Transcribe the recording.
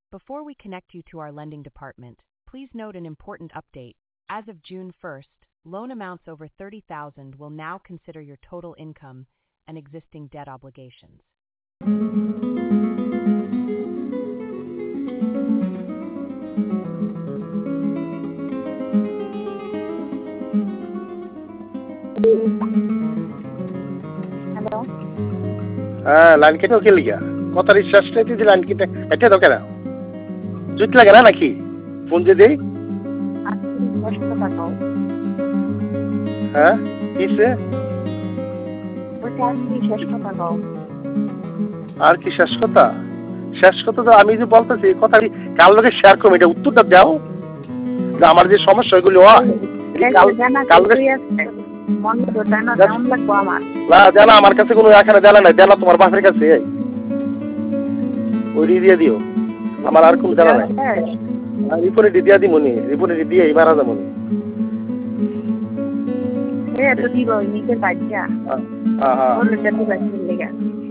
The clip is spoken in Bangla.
Before we connect you to our lending department, please note an important update. As of June 1st, loan amounts over $30,000 will now consider your total income and existing debt obligations. Hello. হ্যাঁ, লাইন কেটে ওকে লিগা কথা রিচার্জ চাইতে যে লাইন কেটে এটা তো কেন জুত লাগে না নাকি ফোন যে দেই? হ্যাঁ কিসে আর কি শেষ কথা? শেষ কথা তো আমি যে বলতেছি কথা কাল লোকে শেয়ার করবো, এটা উত্তরটা দাও। আমার যে সমস্যা এগুলো জানা আমার কাছে কোনো এখানে জানা নাই, জানা তোমার বাপের কাছে ওই দিয়ে দিও, আমার আর কোনো জানা নাই। রিপোর্টে দিয়া দি মনি, রিপোর্টে দিয়ে মারা যাবো মনি। দিব নিজের বাচ্চা